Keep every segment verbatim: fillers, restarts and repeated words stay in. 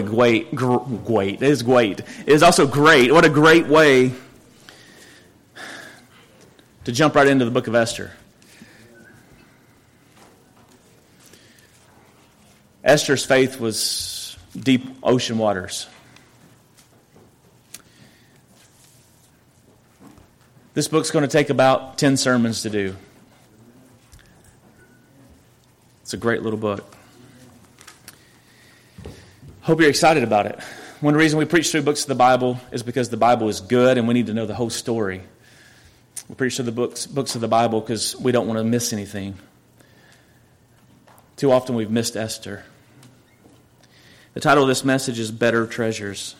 great, gr- great. It is great. It is also great. What a great way to jump right into the book of Esther. Esther's faith was deep ocean waters. This book's going to take about ten sermons to do. It's a great little book. Hope you're excited about it. One reason we preach through books of the Bible is because the Bible is good and we need to know the whole story. We preach through the books, books of the Bible because we don't want to miss anything. Too often we've missed Esther. The title of this message is Better Treasures.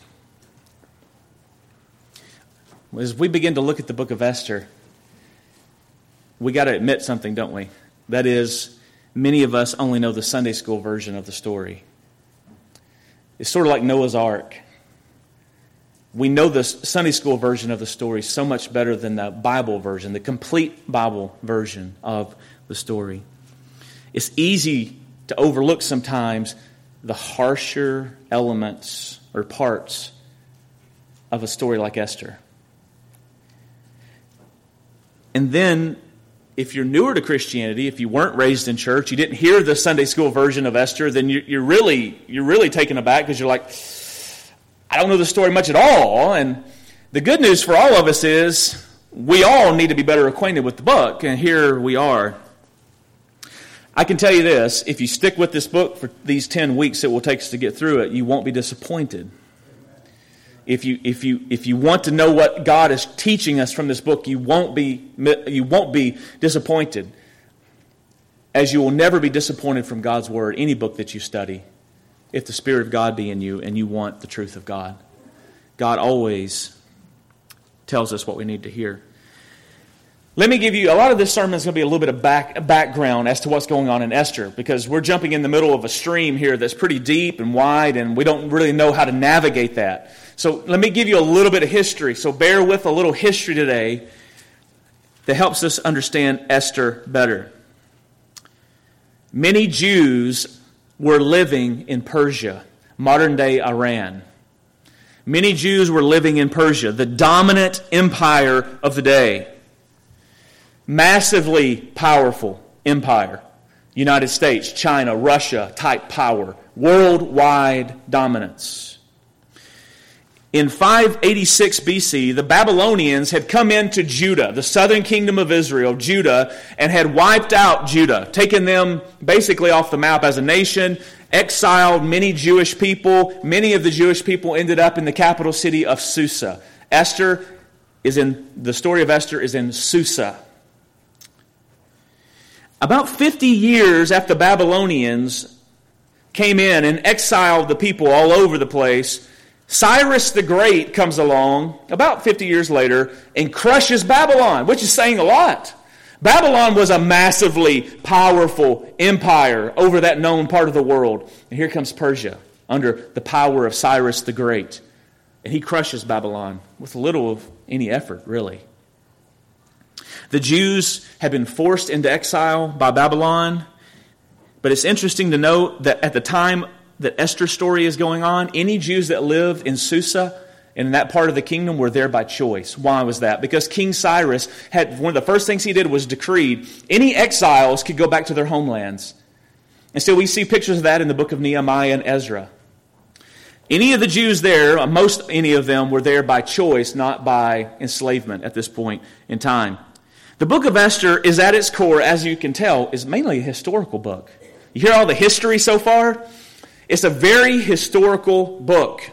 As we begin to look at the book of Esther, we got to admit something, don't we? That is, many of us only know the Sunday school version of the story. It's sort of like Noah's Ark. We know the Sunday school version of the story so much better than the Bible version, the complete Bible version of the story. It's easy to overlook sometimes the harsher elements or parts of a story like Esther. And then, if you're newer to Christianity, if you weren't raised in church, you didn't hear the Sunday school version of Esther, then you're really you're really taken aback because you're like, I don't know the story much at all. And the good news for all of us is we all need to be better acquainted with the book, and here we are. I can tell you this, if you stick with this book for these ten weeks it will take us to get through it, you won't be disappointed. If you if you if you want to know what God is teaching us from this book, you won't be you won't be disappointed. As you will never be disappointed from God's word, any book that you study, if the Spirit of God be in you and you want the truth of God. God always tells us what we need to hear. Let me give you, a lot of this sermon is going to be a little bit of back, background as to what's going on in Esther, because we're jumping in the middle of a stream here that's pretty deep and wide, and we don't really know how to navigate that. So let me give you a little bit of history. So bear with a little history today that helps us understand Esther better. Many Jews were living in Persia, modern-day Iran. Many Jews were living in Persia, the dominant empire of the day. Massively powerful empire. United States, China, Russia type power. Worldwide dominance. In five eighty-six B C, the Babylonians had come into Judah, the southern kingdom of Israel, Judah, and had wiped out Judah, taken them basically off the map as a nation, exiled many Jewish people. Many of the Jewish people ended up in the capital city of Susa. Esther is in, the story of Esther is in Susa. About fifty years after the Babylonians came in and exiled the people all over the place, Cyrus the Great comes along about fifty years later and crushes Babylon, which is saying a lot. Babylon was a massively powerful empire over that known part of the world. And here comes Persia under the power of Cyrus the Great. And he crushes Babylon with little of any effort, really. The Jews had been forced into exile by Babylon. But it's interesting to note that at the time that Esther's story is going on, any Jews that lived in Susa and in that part of the kingdom were there by choice. Why was that? Because King Cyrus had, one of the first things he did was decreed any exiles could go back to their homelands. And so we see pictures of that in the book of Nehemiah and Ezra. Any of the Jews there, most any of them, were there by choice, not by enslavement at this point in time. The book of Esther is at its core, as you can tell, is mainly a historical book. You hear all the history so far? It's a very historical book.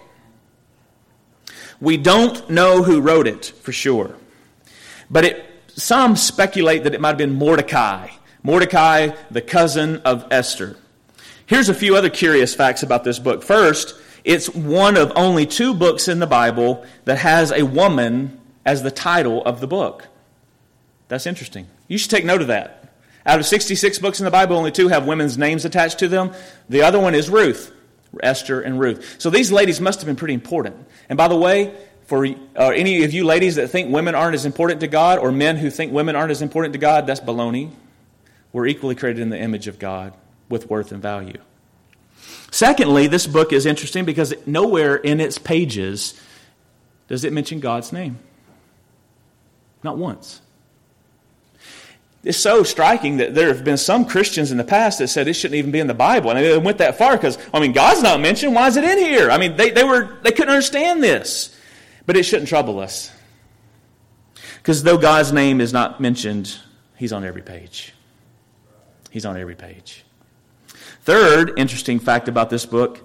We don't know who wrote it for sure. But it, some speculate that it might have been Mordecai. Mordecai, the cousin of Esther. Here's a few other curious facts about this book. First, it's one of only two books in the Bible that has a woman as the title of the book. That's interesting. You should take note of that. Out of sixty-six books in the Bible, only two have women's names attached to them. The other one is Ruth, Esther and Ruth. So these ladies must have been pretty important. And by the way, for uh, any of you ladies that think women aren't as important to God, or men who think women aren't as important to God, that's baloney. We're equally created in the image of God with worth and value. Secondly, this book is interesting because nowhere in its pages does it mention God's name. Not once. It's so striking that there have been some Christians in the past that said it shouldn't even be in the Bible. And they went that far because, I mean, God's not mentioned. Why is it in here? I mean, they, they were they couldn't understand this. But it shouldn't trouble us. Because though God's name is not mentioned, He's on every page. He's on every page. Third interesting fact about this book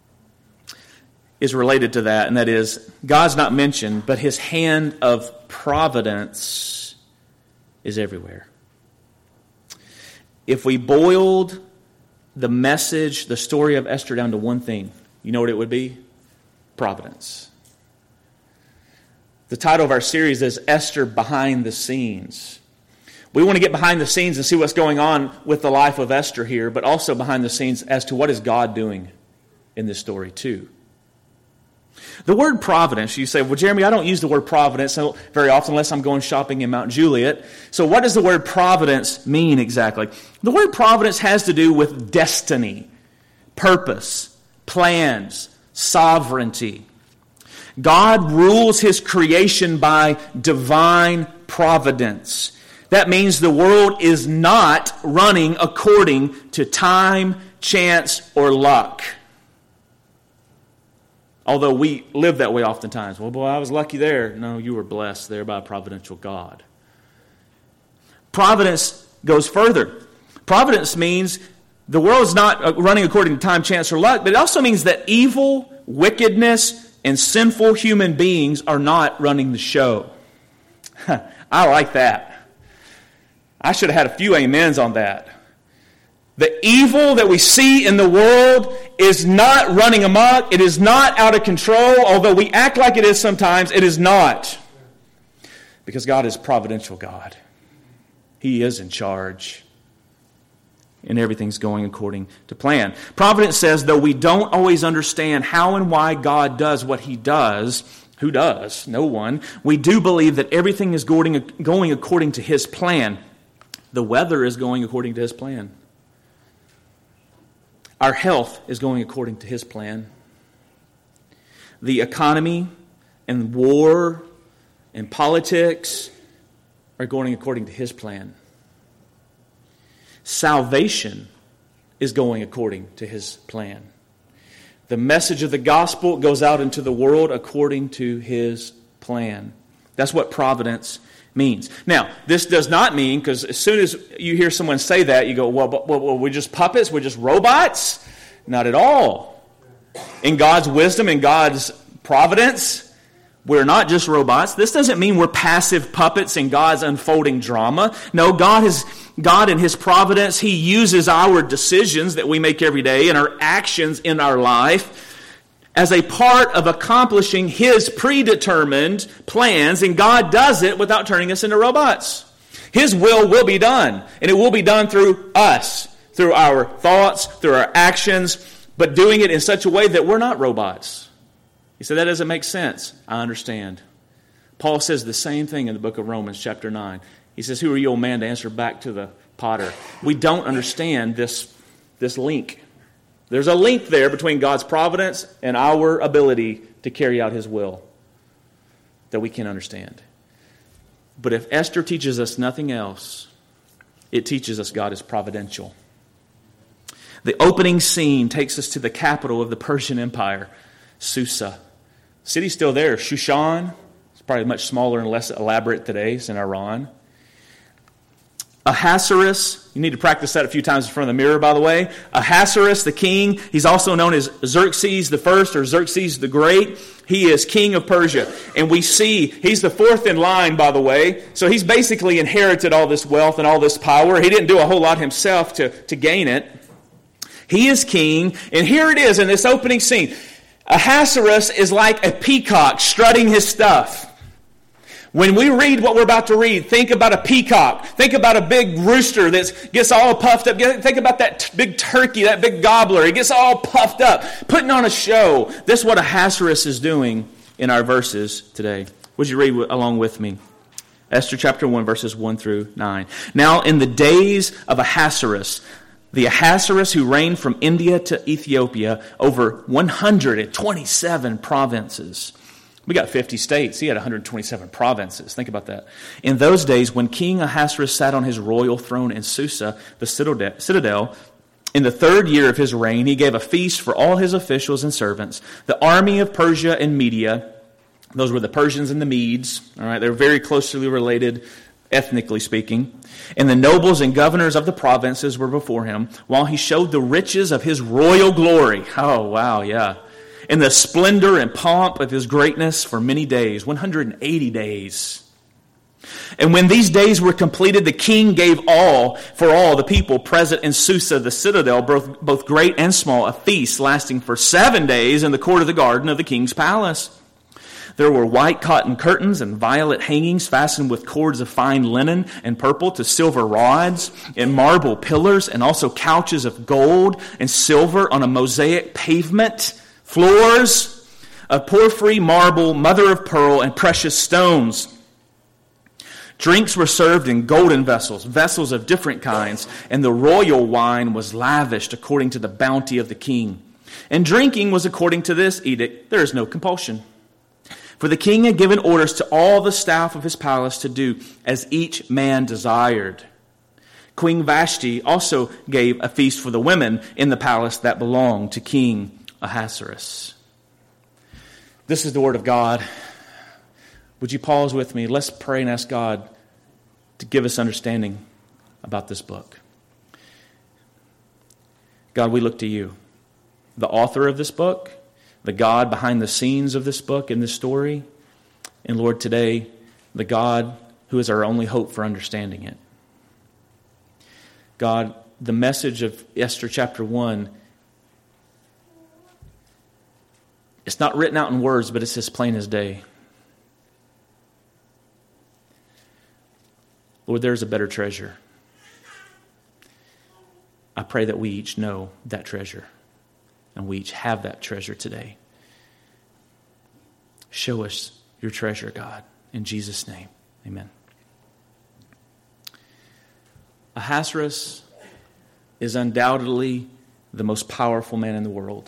is related to that, and that is God's not mentioned, but His hand of providence is everywhere. If we boiled the message, the story of Esther down to one thing, you know what it would be? Providence. The title of our series is Esther Behind the Scenes. We want to get behind the scenes and see what's going on with the life of Esther here, but also behind the scenes as to what is God doing in this story too. The word providence, you say, well, Jeremy, I don't use the word providence very often unless I'm going shopping in Mount Juliet. So what does the word providence mean exactly? The word providence has to do with destiny, purpose, plans, sovereignty. God rules His creation by divine providence. That means the world is not running according to time, chance, or luck. Although we live that way oftentimes. Well, boy, I was lucky there. No, you were blessed there by a providential God. Providence goes further. Providence means the world is not running according to time, chance, or luck, but it also means that evil, wickedness, and sinful human beings are not running the show. I like that. I should have had a few amens on that. The evil that we see in the world is not running amok. It is not out of control. Although we act like it is sometimes, it is not. Because God is providential God. He is in charge. And everything's going according to plan. Providence says, though we don't always understand how and why God does what He does, who does? No one. We do believe that everything is going, going according to His plan. The weather is going according to His plan. Our health is going according to His plan. The economy and war and politics are going according to His plan. Salvation is going according to His plan. The message of the gospel goes out into the world according to His plan. That's what providence means. Now, this does not mean, because as soon as you hear someone say that, you go, well, but, well, well, we're just puppets, we're just robots? Not at all. In God's wisdom, in God's providence, we're not just robots. This doesn't mean we're passive puppets in God's unfolding drama. No, God is God in His providence, He uses our decisions that we make every day and our actions in our life as a part of accomplishing His predetermined plans, and God does it without turning us into robots. His will will be done, and it will be done through us, through our thoughts, through our actions, but doing it in such a way that we're not robots. You say, that doesn't make sense. I understand. Paul says the same thing in the book of Romans, chapter nine. He says, who are you, old man, to answer back to the potter? We don't understand this, this link. There's a link there between God's providence and our ability to carry out His will that we can understand. But if Esther teaches us nothing else, it teaches us God is providential. The opening scene takes us to the capital of the Persian Empire, Susa. The city's still there, Shushan. It's probably much smaller and less elaborate today. It's in Iran. Ahasuerus, you need to practice that a few times in front of the mirror, by the way. Ahasuerus, the king, he's also known as Xerxes the First or Xerxes the Great. He is king of Persia. And we see, he's the fourth in line, by the way. So he's basically inherited all this wealth and all this power. He didn't do a whole lot himself to, to gain it. He is king. And here it is in this opening scene. Ahasuerus is like a peacock strutting his stuff. When we read what we're about to read, think about a peacock. Think about a big rooster that gets all puffed up. Think about that t- big turkey, that big gobbler. He gets all puffed up, putting on a show. This is what Ahasuerus is doing in our verses today. Would you read along with me? Esther chapter one, verses one through nine. Now in the days of Ahasuerus, The Ahasuerus who reigned from India to Ethiopia over one hundred twenty-seven provinces. We got fifty states. He had one hundred twenty-seven provinces. Think about that. In those days, when King Ahasuerus sat on his royal throne in Susa, the citadel, in the third year of his reign, he gave a feast for all his officials and servants. The army of Persia and Media, those were the Persians and the Medes. All right, they're very closely related, ethnically speaking. And the nobles and governors of the provinces were before him, while he showed the riches of his royal glory. Oh, wow, yeah. And the splendor and pomp of his greatness for many days, one hundred eighty days. And when these days were completed, the king gave all, for all the people present in Susa, the citadel, both, both great and small, a feast lasting for seven days in the court of the garden of the king's palace. There were white cotton curtains and violet hangings fastened with cords of fine linen and purple to silver rods and marble pillars, and also couches of gold and silver on a mosaic pavement, floors of porphyry, marble, mother of pearl, and precious stones. Drinks were served in golden vessels, vessels of different kinds, and the royal wine was lavished according to the bounty of the king. And drinking was according to this edict. There is no compulsion. For the king had given orders to all the staff of his palace to do as each man desired. Queen Vashti also gave a feast for the women in the palace that belonged to King Ahasuerus. This is the word of God. Would you pause with me? Let's pray and ask God to give us understanding about this book. God, we look to you, the author of this book, the God behind the scenes of this book and this story, and Lord, today, the God who is our only hope for understanding it. God, the message of Esther chapter one, it's not written out in words, but it's as plain as day. Lord, there's a better treasure. I pray that we each know that treasure, and we each have that treasure today. Show us your treasure, God. In Jesus' name, amen. Ahasuerus is undoubtedly the most powerful man in the world.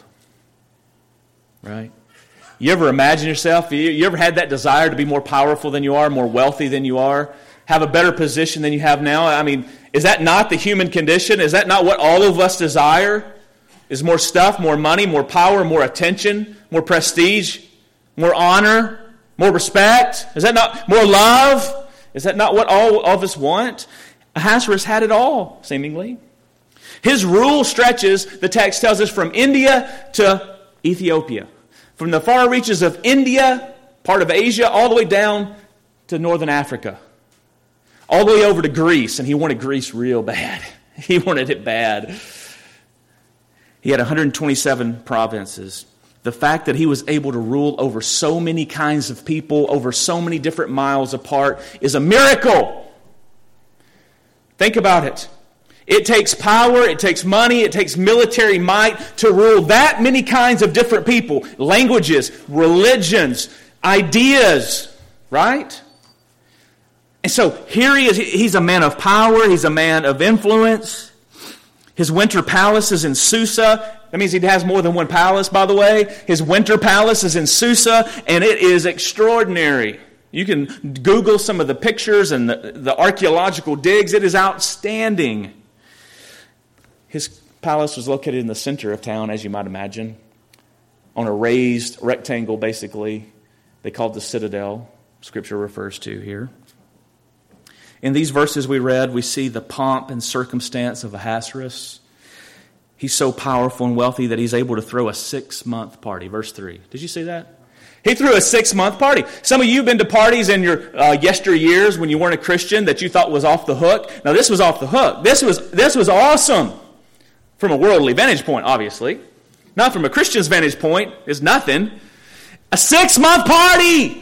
Right? You ever imagine yourself, you, you ever had that desire to be more powerful than you are, more wealthy than you are, have a better position than you have now? I mean, is that not the human condition? Is that not what all of us desire? Is more stuff, more money, more power, more attention, more prestige, more honor, more respect? Is that not more love? Is that not what all of us want? Ahasuerus had it all, seemingly. His rule stretches, the text tells us, from India to Ethiopia. From the far reaches of India, part of Asia, all the way down to northern Africa. All the way over to Greece, and he wanted Greece real bad. He wanted it bad. He had one hundred twenty-seven provinces. The fact that he was able to rule over so many kinds of people, over so many different miles apart, is a miracle. Think about it. It takes power, it takes money, it takes military might to rule that many kinds of different people, languages, religions, ideas, right? And so here he is. He's a man of power. He's a man of influence. His winter palace is in Susa. That means he has more than one palace, by the way. His winter palace is in Susa, and it is extraordinary. You can Google some of the pictures and the, the archaeological digs. It is outstanding. His palace was located in the center of town, as you might imagine, on a raised rectangle, basically. They called the citadel, Scripture refers to here. In these verses we read, we see the pomp and circumstance of Ahasuerus. He's so powerful and wealthy that he's able to throw a six-month party. Verse three. Did you see that? He threw a six-month party. Some of you have been to parties in your uh, yesteryears when you weren't a Christian that you thought was off the hook. Now, this was off the hook. This was, this was awesome. From a worldly vantage point, obviously. Not from a Christian's vantage point. It's nothing. A six-month party!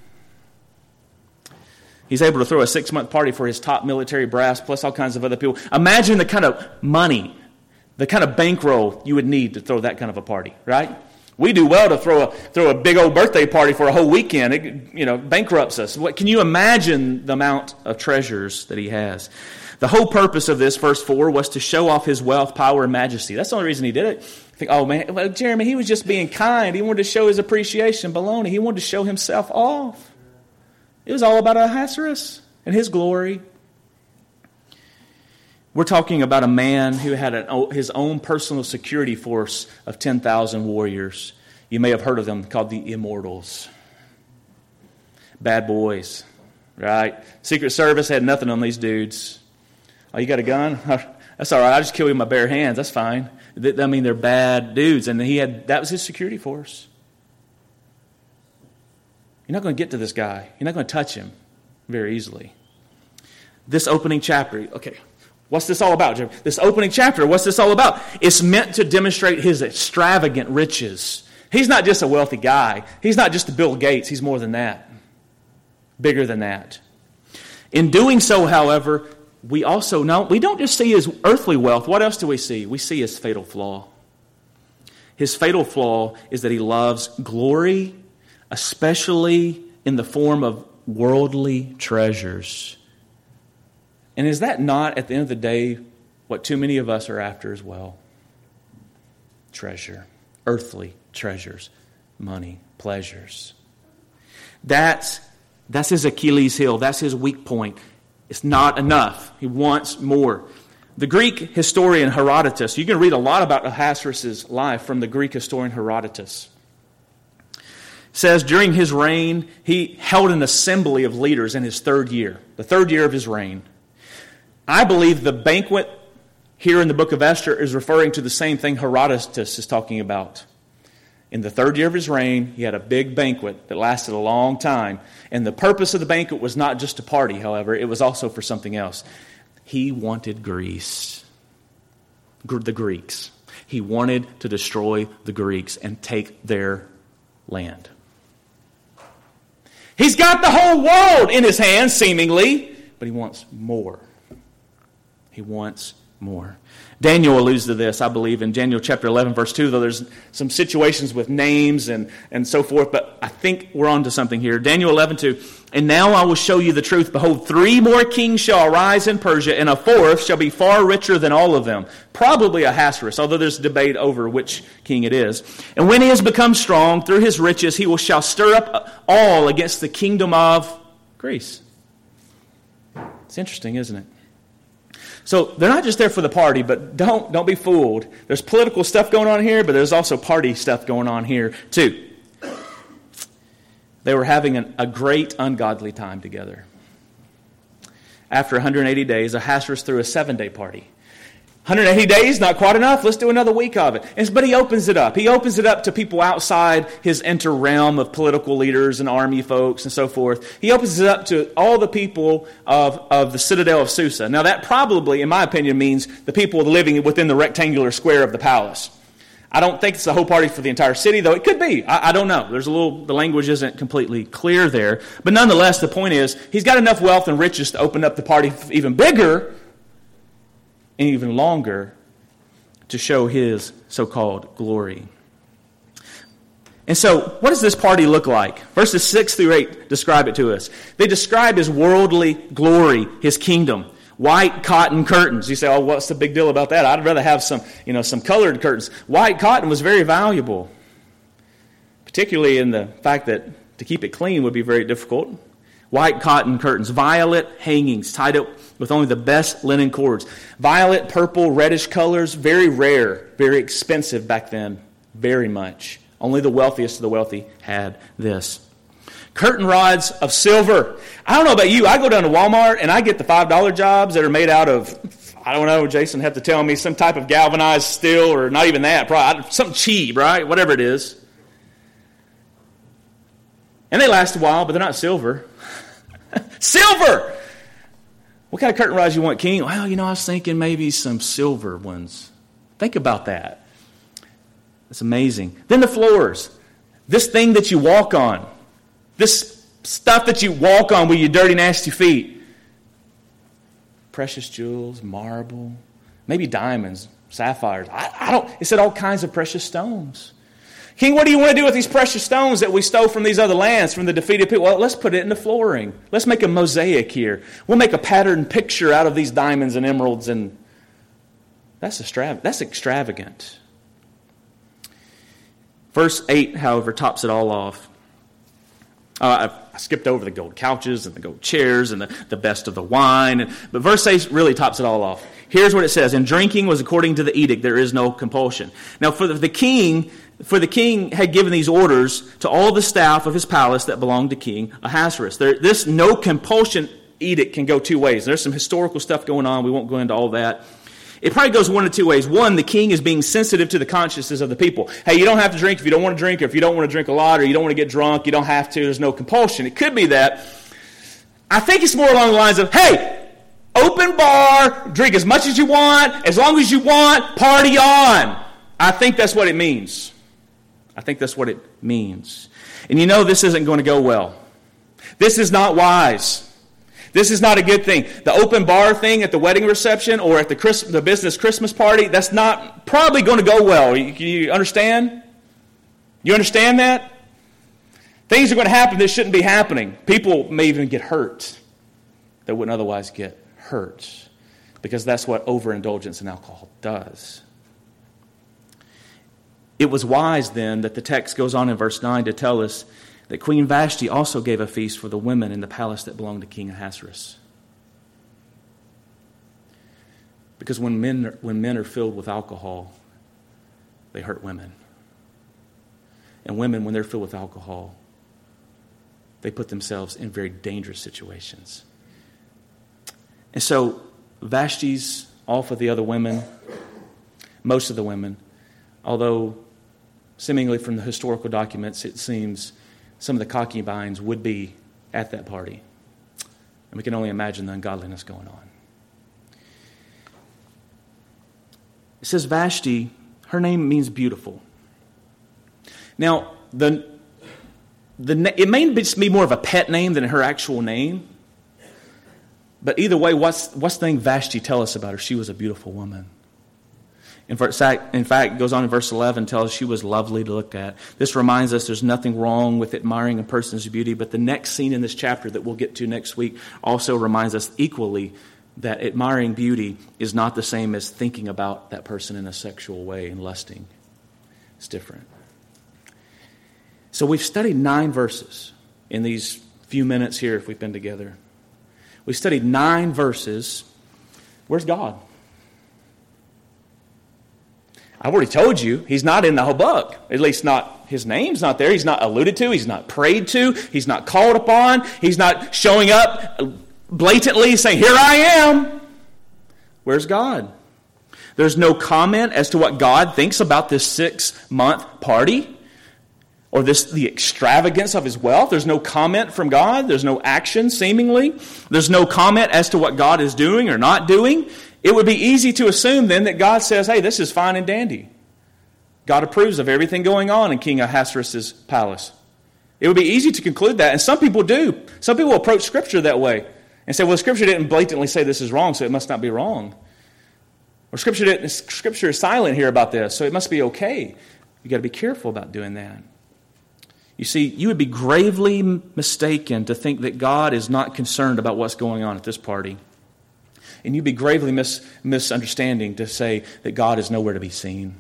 He's able to throw a six-month party for his top military brass, plus all kinds of other people. Imagine the kind of money, the kind of bankroll you would need to throw that kind of a party, right? We do well to throw a throw a big old birthday party for a whole weekend. It, you know, bankrupts us. What, can you imagine the amount of treasures that he has? The whole purpose of this, verse four, was to show off his wealth, power, and majesty. That's the only reason he did it. I think, oh man, well, Jeremy, he was just being kind. He wanted to show his appreciation. Baloney. He wanted to show himself off. It was all about Ahasuerus and his glory. We're talking about a man who had an, his own personal security force of ten thousand warriors. You may have heard of them, called the Immortals. Bad boys, right? Secret Service had nothing on these dudes. Oh, you got a gun? That's all right. I'll just kill you with my bare hands. That's fine. I mean, they're bad dudes, and he had that was his security force. You're not going to get to this guy. You're not going to touch him very easily. This opening chapter, okay, what's this all about, Jim? This opening chapter, what's this all about? It's meant to demonstrate his extravagant riches. He's not just a wealthy guy. He's not just a Bill Gates. He's more than that. Bigger than that. In doing so, however, we also know, we don't just see his earthly wealth. What else do we see? We see his fatal flaw. His fatal flaw is that he loves glory, especially in the form of worldly treasures. And is that not, at the end of the day, what too many of us are after as well? Treasure. Earthly treasures. Money. Pleasures. That's, that's his Achilles heel. That's his weak point. It's not enough. He wants more. The Greek historian Herodotus, you can read a lot about Ahasuerus' life from the Greek historian Herodotus. Says during his reign, he held an assembly of leaders in his third year, the third year of his reign. I believe the banquet here in the book of Esther is referring to the same thing Herodotus is talking about. In the third year of his reign, he had a big banquet that lasted a long time. And the purpose of the banquet was not just to party, however. It was also for something else. He wanted Greece. The Greeks. He wanted to destroy the Greeks and take their land. He's got the whole world in his hands, seemingly. But he wants more. He wants more. Daniel alludes to this, I believe, in Daniel chapter eleven, verse two, though there's some situations with names and, and so forth, but I think we're on to something here. Daniel eleven two, and now I will show you the truth. Behold, three more kings shall arise in Persia, and a fourth shall be far richer than all of them. Probably Ahasuerus, although there's debate over which king it is. And when he has become strong through his riches, he will shall stir up all against the kingdom of Greece. It's interesting, isn't it? So they're not just there for the party, but don't don't be fooled. There's political stuff going on here, but there's also party stuff going on here too. They were having an, a great ungodly time together. After one hundred eighty days, Ahasuerus threw a seven-day party. one hundred eighty days, not quite enough. Let's do another week of it. And, but he opens it up. He opens it up to people outside his inter-realm of political leaders and army folks and so forth. He opens it up to all the people of, of the citadel of Susa. Now that probably, in my opinion, means the people living within the rectangular square of the palace. I don't think it's the whole party for the entire city, though it could be. I, I don't know. There's a little, the language isn't completely clear there. But nonetheless, the point is, he's got enough wealth and riches to open up the party even bigger and even longer to show his so-called glory. And so, what does this party look like? Verses six through eight describe it to us. They describe his worldly glory, his kingdom. White cotton curtains. You say, oh, what's the big deal about that? I'd rather have some, you know, some colored curtains. White cotton was very valuable, particularly in the fact that to keep it clean would be very difficult. White cotton curtains, violet hangings tied up with only the best linen cords. Violet, purple, reddish colors, very rare, very expensive back then, very much. Only the wealthiest of the wealthy had this. Curtain rods of silver. I don't know about you, I go down to Walmart and I get the five dollar jobs that are made out of, I don't know, Jason have to tell me, some type of galvanized steel or not even that, probably something cheap, right? Whatever it is. And they last a while, but they're not silver. Silver! What kind of curtain rods you want, King? Well, you know, I was thinking maybe some silver ones. Think about that. It's amazing. Then the floors. This thing that you walk on. This stuff that you walk on with your dirty, nasty feet. Precious jewels, marble, maybe diamonds, sapphires. I, I don't. It said all kinds of precious stones. King, what do you want to do with these precious stones that we stole from these other lands, from the defeated people? Well, let's put it in the flooring. Let's make a mosaic here. We'll make a patterned picture out of these diamonds and emeralds. And that's extravagant. That's extravagant. Verse eight, however, tops it all off. Uh, I, I skipped over the gold couches and the gold chairs and the, the best of the wine. And, but verse eight really tops it all off. Here's what it says. And drinking was according to the edict. There is no compulsion. Now, for the, the king, for the king had given these orders to all the staff of his palace that belonged to King Ahasuerus. There, this no compulsion edict can go two ways. There's some historical stuff going on. We won't go into all that. It probably goes one of two ways. One, the king is being sensitive to the consciences of the people. Hey, you don't have to drink if you don't want to drink, or if you don't want to drink a lot, or you don't want to get drunk, you don't have to. There's no compulsion. It could be that. I think it's more along the lines of, hey, open bar, drink as much as you want, as long as you want, party on. I think that's what it means. I think that's what it means. And you know this isn't going to go well. This is not wise. This is not a good thing. The open bar thing at the wedding reception or at the Christ- the business Christmas party, that's not probably going to go well. You, you understand? You understand that? Things are going to happen that shouldn't be happening. People may even get hurt that wouldn't otherwise get hurt, because that's what overindulgence in alcohol does. It was wise then that the text goes on in verse nine to tell us that Queen Vashti also gave a feast for the women in the palace that belonged to King Ahasuerus. Because when men are, when men are filled with alcohol, they hurt women. And women, when they're filled with alcohol, they put themselves in very dangerous situations. And so Vashti's off with the other women, most of the women, although seemingly from the historical documents it seems some of the concubines would be at that party. And we can only imagine the ungodliness going on. It says Vashti, her name means beautiful. Now, the, the it may be more of a pet name than her actual name. But either way, what's, what's the thing Vashti tell us about her? She was a beautiful woman. In fact, in fact, it goes on in verse eleven, tells us she was lovely to look at. This reminds us there's nothing wrong with admiring a person's beauty, but the next scene in this chapter that we'll get to next week also reminds us equally that admiring beauty is not the same as thinking about that person in a sexual way and lusting. It's different. So we've studied nine verses in these few minutes here if we've been together. We've studied nine verses. Where's God? I've already told you, he's not in the whole book. At least not, his name's not there. He's not alluded to. He's not prayed to. He's not called upon. He's not showing up blatantly saying, here I am. Where's God? There's no comment as to what God thinks about this six-month party or this the extravagance of his wealth. There's no comment from God. There's no action, seemingly. There's no comment as to what God is doing or not doing. It would be easy to assume then that God says, hey, this is fine and dandy. God approves of everything going on in King Ahasuerus' palace. It would be easy to conclude that, and some people do. Some people approach Scripture that way and say, well, Scripture didn't blatantly say this is wrong, so it must not be wrong. Or Scripture, didn't, Scripture is silent here about this, so it must be okay. You've got to be careful about doing that. You see, you would be gravely mistaken to think that God is not concerned about what's going on at this party. And you'd be gravely mis- misunderstanding to say that God is nowhere to be seen.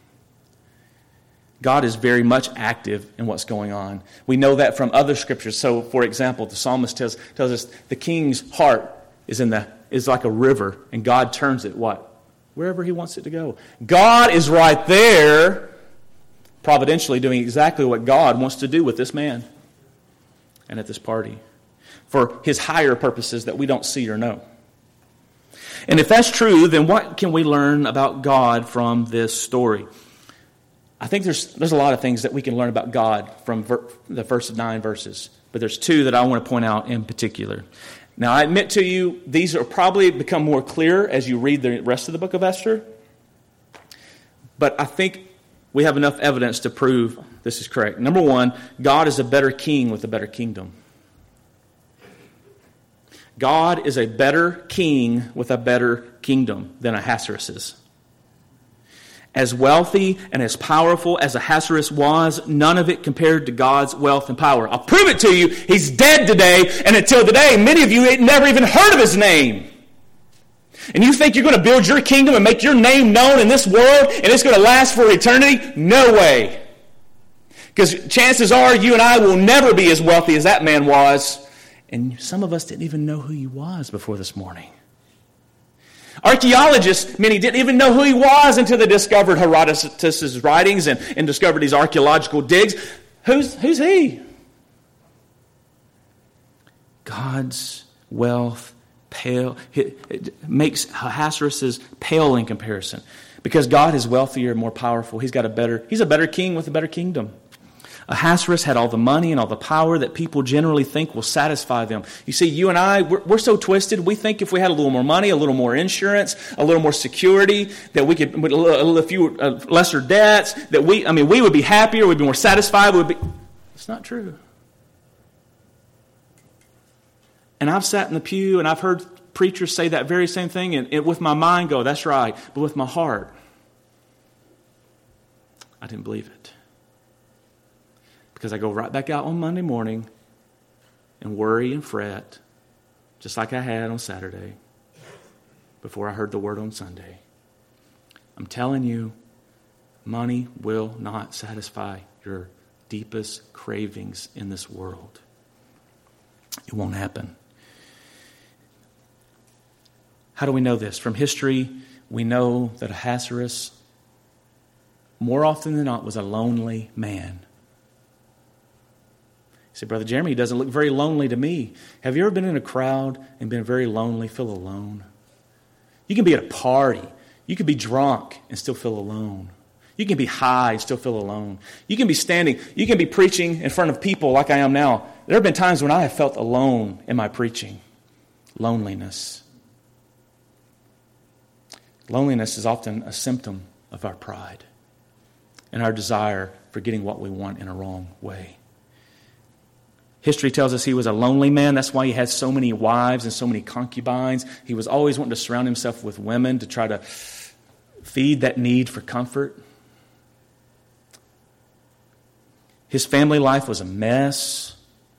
God is very much active in what's going on. We know that from other scriptures. So, for example, the psalmist tells, tells us the king's heart is in the is like a river, and God turns it what? Wherever he wants it to go. God is right there, providentially doing exactly what God wants to do with this man and at this party for his higher purposes that we don't see or know. And if that's true, then what can we learn about God from this story? I think there's there's a lot of things that we can learn about God from ver- the first nine verses. But there's two that I want to point out in particular. Now, I admit to you, these will probably become more clear as you read the rest of the book of Esther. But I think we have enough evidence to prove this is correct. Number one, God is a better king with a better kingdom. God is a better king with a better kingdom than Ahasuerus is. As wealthy and as powerful as Ahasuerus was, none of it compared to God's wealth and power. I'll prove it to you. He's dead today, and until today, many of you ain't never even heard of his name. And you think you're going to build your kingdom and make your name known in this world, and it's going to last for eternity? No way. Because chances are you and I will never be as wealthy as that man was. And some of us didn't even know who he was before this morning. Archaeologists, many didn't even know who he was until they discovered Herodotus' writings and, and discovered these archaeological digs. Who's, who's he? God's wealth pale, it, it makes Ahasuerus pale in comparison. Because God is wealthier and more powerful. He's got a better, he's a better king with a better kingdom. Ahasuerus had all the money and all the power that people generally think will satisfy them. You see, you and I, we're, we're so twisted. We think if we had a little more money, a little more insurance, a little more security, that we could, with a, little, a few uh, lesser debts, that we, I mean, we would be happier, we'd be more satisfied. We'd be. It's not true. And I've sat in the pew and I've heard preachers say that very same thing, and, and with my mind go, that's right, but with my heart, I didn't believe it. Because I go right back out on Monday morning and worry and fret, just like I had on Saturday before I heard the word on Sunday. I'm telling you, money will not satisfy your deepest cravings in this world. It won't happen. How do we know this? From history, we know that Ahasuerus, more often than not, was a lonely man. You say, Brother Jeremy, he doesn't look very lonely to me. Have you ever been in a crowd and been very lonely, feel alone? You can be at a party. You can be drunk and still feel alone. You can be high and still feel alone. You can be standing, you can be preaching in front of people like I am now. There have been times when I have felt alone in my preaching. Loneliness. Loneliness is often a symptom of our pride and our desire for getting what we want in a wrong way. History tells us he was a lonely man. That's why he had so many wives and so many concubines. He was always wanting to surround himself with women to try to feed that need for comfort. His family life was a mess.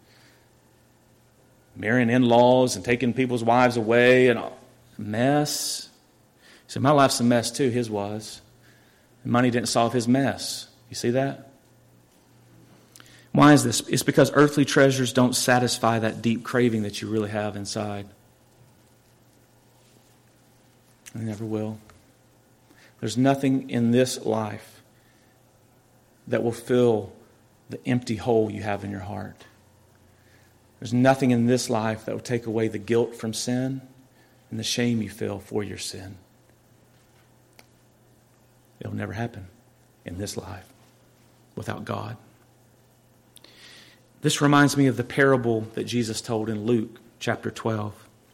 Marrying in-laws and taking people's wives away and a mess. He said, my life's a mess too. His was. And money didn't solve his mess. You see that? Why is this? It's because earthly treasures don't satisfy that deep craving that you really have inside. They never will. There's nothing in this life that will fill the empty hole you have in your heart. There's nothing in this life that will take away the guilt from sin and the shame you feel for your sin. It'll never happen in this life without God. This reminds me of the parable that Jesus told in Luke chapter twelve.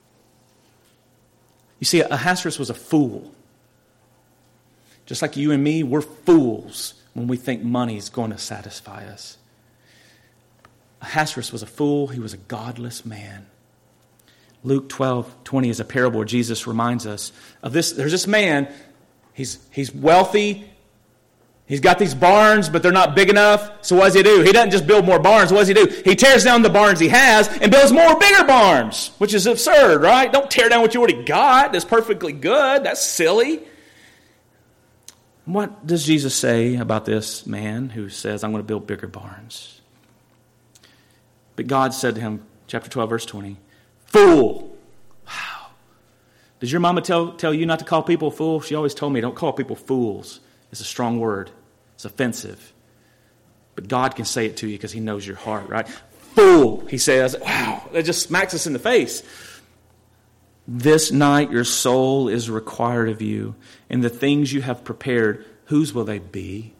You see, Ahasuerus was a fool. Just like you and me, we're fools when we think money is going to satisfy us. Ahasuerus was a fool. He was a godless man. Luke twelve twenty is a parable where Jesus reminds us of this. There's this man. He's, he's wealthy. He's got these barns, but they're not big enough. So what does he do? He doesn't just build more barns. What does he do? He tears down the barns he has and builds more bigger barns, which is absurd, right? Don't tear down what you already got. That's perfectly good. That's silly. What does Jesus say about this man who says, I'm going to build bigger barns? But God said to him, chapter twelve, verse twenty, fool. Wow. Does your mama tell, tell you not to call people a fool? She always told me, don't call people fools. It's a strong word. It's offensive. But God can say it to you because he knows your heart, right? Fool, he says. Wow, that just smacks us in the face. This night your soul is required of you, and the things you have prepared, whose will they be?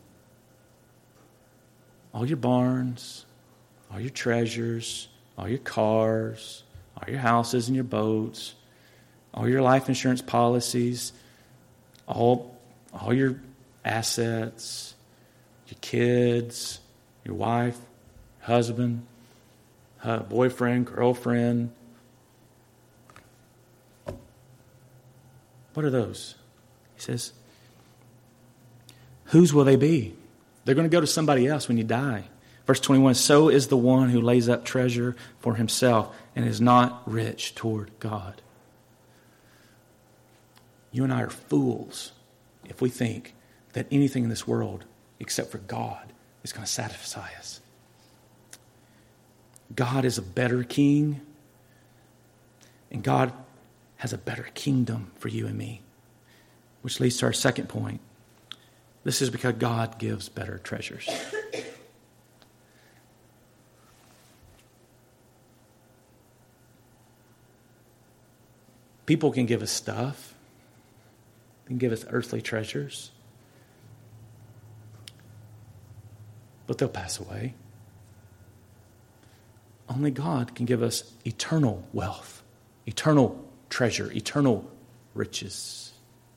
All your barns, all your treasures, all your cars, all your houses and your boats, all your life insurance policies, all, all your assets, your kids, your wife, husband, uh, boyfriend, girlfriend. What are those? He says, whose will they be? They're going to go to somebody else when you die. Verse twenty-one, so is the one who lays up treasure for himself and is not rich toward God. You and I are fools if we think that anything in this world except for God is going to satisfy us. God is a better king, and God has a better kingdom for you and me. Which leads to our second point. This is because God gives better treasures. People can give us stuff. They can give us earthly treasures. But they'll pass away. Only God can give us eternal wealth, eternal treasure, eternal riches.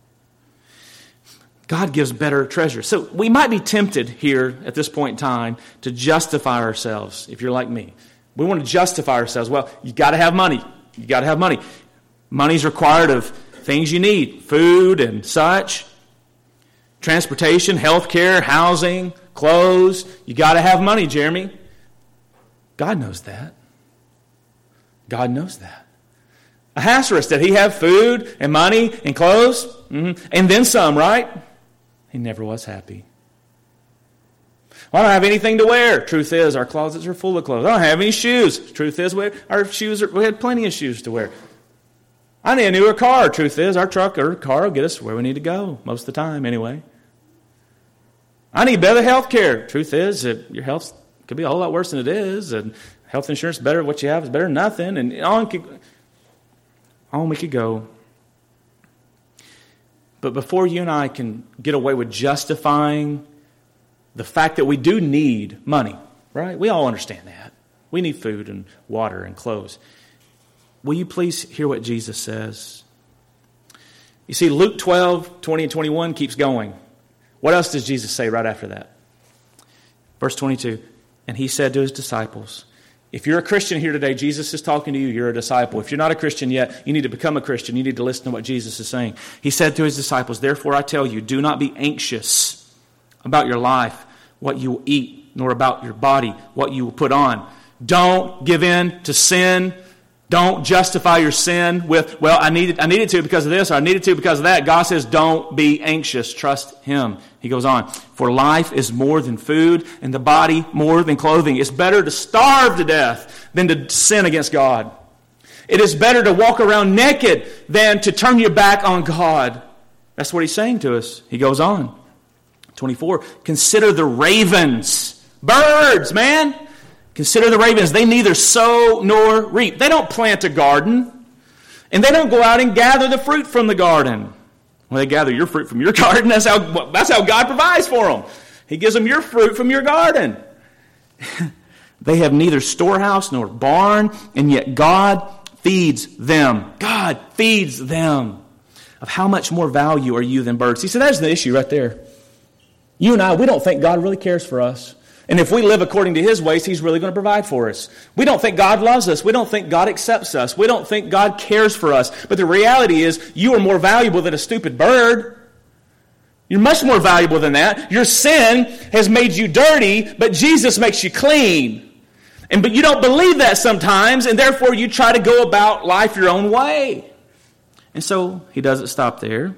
God gives better treasure. So we might be tempted here at this point in time to justify ourselves, if you're like me. We want to justify ourselves. Well, you got to have money. You got to have money. Money's required of things you need, food and such, transportation, health care, housing, clothes. You got to have money, Jeremy. God knows that. God knows that. Ahasuerus, did he have food and money and clothes? Mm-hmm. And then some, right? He never was happy. Well, I don't have anything to wear. Truth is, our closets are full of clothes. I don't have any shoes. Truth is, we, our shoes are, we had plenty of shoes to wear. I need a newer car. Truth is, our truck or car will get us where we need to go, most of the time anyway. I need better health care. Truth is, that your health could be a whole lot worse than it is, and health insurance is better. What you have is better than nothing, and on, could, on we could go. But before you and I can get away with justifying the fact that we do need money, right? We all understand that. We need food and water and clothes. Will you please hear what Jesus says? You see, Luke twelve, twenty and twenty-one keeps going. What else does Jesus say right after that? Verse twenty-two, and he said to his disciples, if you're a Christian here today, Jesus is talking to you, you're a disciple. If you're not a Christian yet, you need to become a Christian. You need to listen to what Jesus is saying. He said to his disciples, therefore I tell you, do not be anxious about your life, what you will eat, nor about your body, what you will put on. Don't give in to sin. Don't justify your sin with, well, I needed, I needed to because of this, or I needed to because of that. God says, don't be anxious. Trust Him. He goes on, for life is more than food, and the body more than clothing. It's better to starve to death than to sin against God. It is better to walk around naked than to turn your back on God. That's what He's saying to us. He goes on. twenty-four, consider the ravens. Birds, man. Consider the ravens. They neither sow nor reap. They don't plant a garden. And they don't go out and gather the fruit from the garden. Well, they gather your fruit from your garden. That's how, that's how God provides for them. He gives them your fruit from your garden. They have neither storehouse nor barn, and yet God feeds them. God feeds them. Of how much more value are you than birds? He said, that's the issue right there. You and I, we don't think God really cares for us. And if we live according to His ways, He's really going to provide for us. We don't think God loves us. We don't think God accepts us. We don't think God cares for us. But the reality is, you are more valuable than a stupid bird. You're much more valuable than that. Your sin has made you dirty, but Jesus makes you clean. And but you don't believe that sometimes, and therefore you try to go about life your own way. And so He doesn't stop there.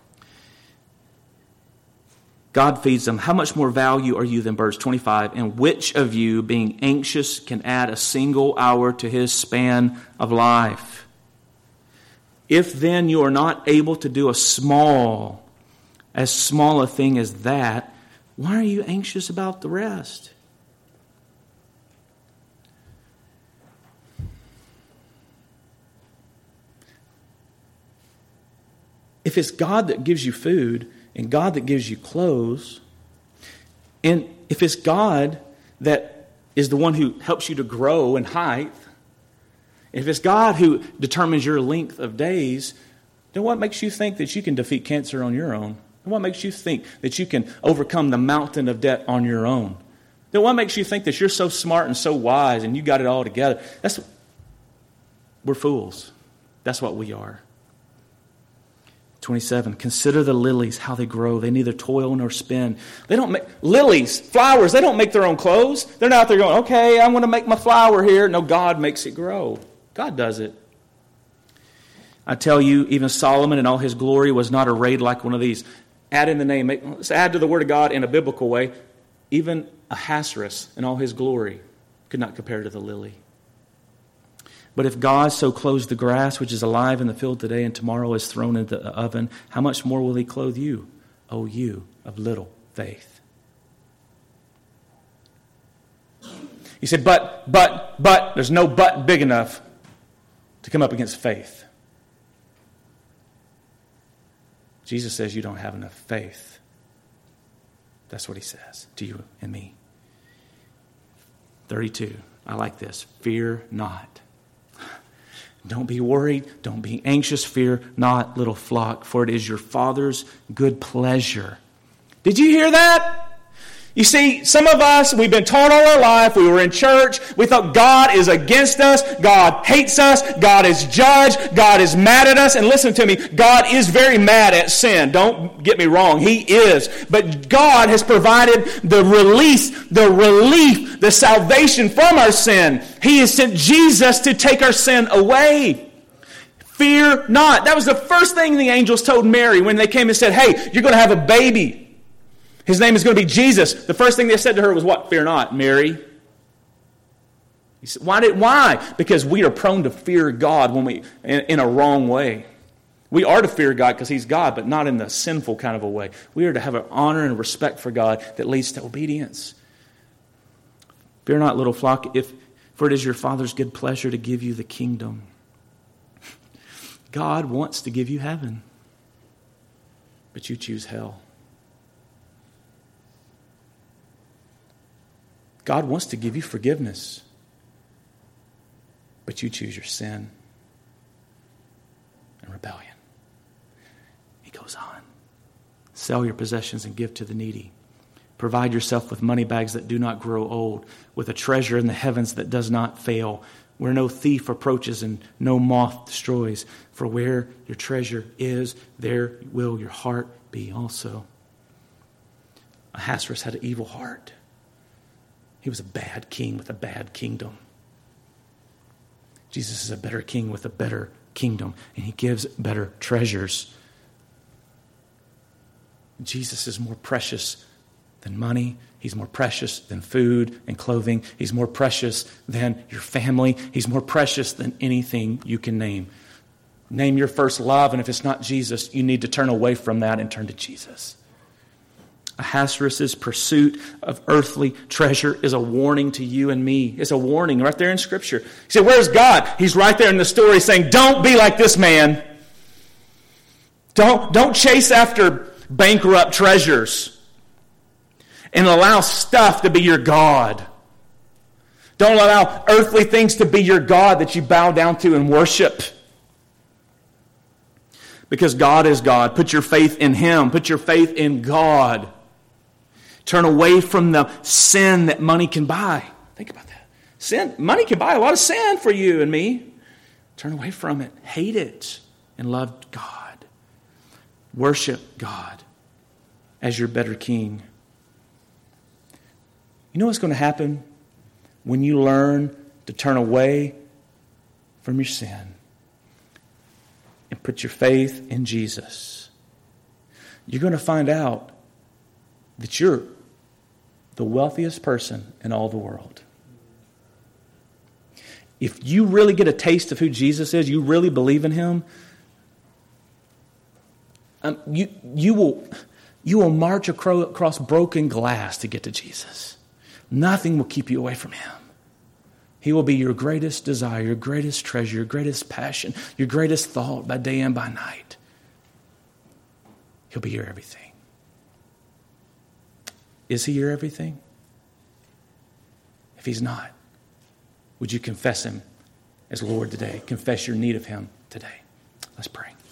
God feeds them. How much more value are you than birds? twenty-five. And which of you, being anxious, can add a single hour to his span of life? If then you are not able to do a small, as small a thing as that, why are you anxious about the rest? If it's God that gives you food, and God that gives you clothes, and if it's God that is the one who helps you to grow in height, if it's God who determines your length of days, then what makes you think that you can defeat cancer on your own? Then what makes you think that you can overcome the mountain of debt on your own? Then what makes you think that you're so smart and so wise and you got it all together? That's, we're fools. That's what we are. twenty-seven, consider the lilies, how they grow. They neither toil nor spin. They don't make, lilies, flowers, they don't make their own clothes. They're not out there going, okay, I'm going to make my flower here. No, God makes it grow. God does it. I tell you, even Solomon in all his glory was not arrayed like one of these. Add in the name. Let's add to the Word of God in a biblical way. Even Ahasuerus in all his glory could not compare to the lily. But if God so clothes the grass, which is alive in the field today and tomorrow is thrown into the oven, how much more will he clothe you, O you of little faith? He said, but, but, but, there's no but big enough to come up against faith. Jesus says you don't have enough faith. That's what he says to you and me. thirty-two, I like this. Fear not. Don't be worried. Don't be anxious. Fear not, little flock, for it is your Father's good pleasure. Did you hear that? You see, some of us, we've been taught all our life, we were in church, we thought God is against us, God hates us, God is judge, God is mad at us. And listen to me, God is very mad at sin. Don't get me wrong, He is. But God has provided the release, the relief, the salvation from our sin. He has sent Jesus to take our sin away. Fear not. That was the first thing the angels told Mary when they came and said, hey, you're going to have a baby. His name is going to be Jesus. The first thing they said to her was what? Fear not, Mary. He said, why? Did, why? Because we are prone to fear God when we in, in a wrong way. We are to fear God because He's God, but not in the sinful kind of a way. We are to have an honor and respect for God that leads to obedience. Fear not, little flock, if for it is your Father's good pleasure to give you the kingdom. God wants to give you heaven, but you choose hell. God wants to give you forgiveness, but you choose your sin and rebellion. He goes on. Sell your possessions and give to the needy. Provide yourself with money bags that do not grow old, with a treasure in the heavens that does not fail, where no thief approaches and no moth destroys. For where your treasure is, there will your heart be also. Ahasuerus had an evil heart. He was a bad king with a bad kingdom. Jesus is a better king with a better kingdom, and He gives better treasures. Jesus is more precious than money. He's more precious than food and clothing. He's more precious than your family. He's more precious than anything you can name. Name your first love, and if it's not Jesus, you need to turn away from that and turn to Jesus. Ahasuerus' pursuit of earthly treasure is a warning to you and me. It's a warning right there in Scripture. You say, where's God? He's right there in the story saying, don't be like this man. Don't, don't chase after bankrupt treasures and allow stuff to be your God. Don't allow earthly things to be your God that you bow down to and worship. Because God is God. Put your faith in Him. Put your faith in God. Turn away from the sin that money can buy. Think about that. Sin, money can buy a lot of sin for you and me. Turn away from it. Hate it. And love God. Worship God as your better king. You know what's going to happen when you learn to turn away from your sin and put your faith in Jesus? You're going to find out that you're the wealthiest person in all the world. If you really get a taste of who Jesus is, you really believe in Him, um, you you will you will march across broken glass to get to Jesus. Nothing will keep you away from Him. He will be your greatest desire, your greatest treasure, your greatest passion, your greatest thought by day and by night. He'll be your everything. Is He your everything? If He's not, would you confess Him as Lord today? Confess your need of Him today. Let's pray.